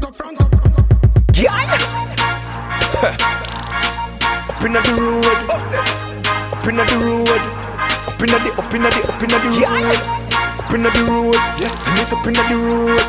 Yeah. Up inna the road, up inna the road, up inna the road, up inna the road. Yes, I need up inna the road,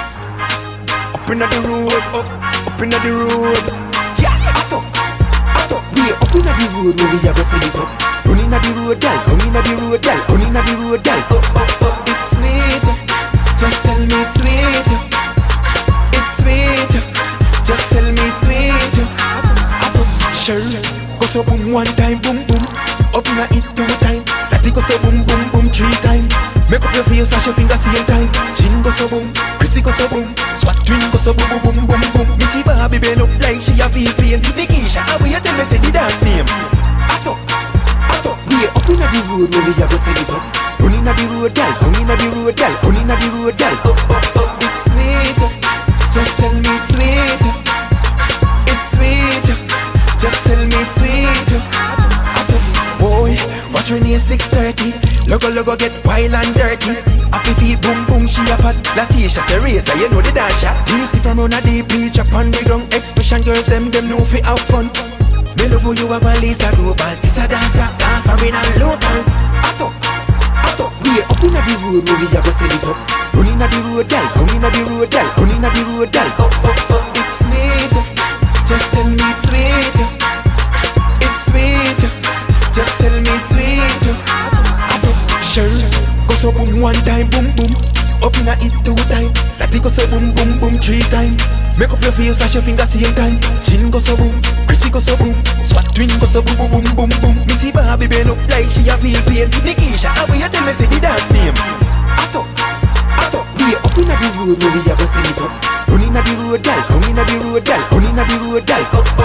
up inna the road, up inna the road. Yeah, ato, we up inna the road where we a go sell it up. Down inna the road, gal, down inna the road, gal, down inna the road, gal. It's sweet, just tell me it's sweet. It's sweet, just tell me it's sweet. Sure, go so boom one time, boom boom. Up inna it 2 times. That it go so boom boom boom 3 times. Make up your face, flash your finger same time. Chin go so boom, Chrissy go so boom. Swat twin go so boom boom boom boom. Missy Barbie bend up like she a feel pain. Nikisha, how you tell me say the dance name? Ato, we up inna the road where we a go sell it up. Down inna the road, gal, down inna the road, gal, down inna the road, gal. It's sweet, just tell me it's sweet. It's sweet, just tell me it's sweet. Boy, watch her near 6:30. Logo get wild and dirty. Happy feet boom boom she a pot. Latisha say razor, you know the dance shot. This if I'm on a deep beach up on the ground. Expression girls them know fi have fun. Me love how you have a Lisa Global. It's a dancer, dance foreign and local. Ato, we up inna the road where we a go sell it up. Down inna the road, gal, down inna the road, gal, down inna the road, gal. It's sweet, just tell me it's sweet. It's sweet, just tell me it's sweet. Sure, go so boom one time, boom boom. Up inna it 2 times. That it go so boom boom boom 3 times. Make up your face, flash your finger same time. Chin go so boom, Chrissy go so boom. Swat twin go so boom boom boom boom. Missy Barbie bend up like she a feel pain. Nikisha, how you tell me say the dance name? Ato, we up inna the road where we a go sell it up. Down inna the road, gal, down inna the road, gal, down inna the road, gal.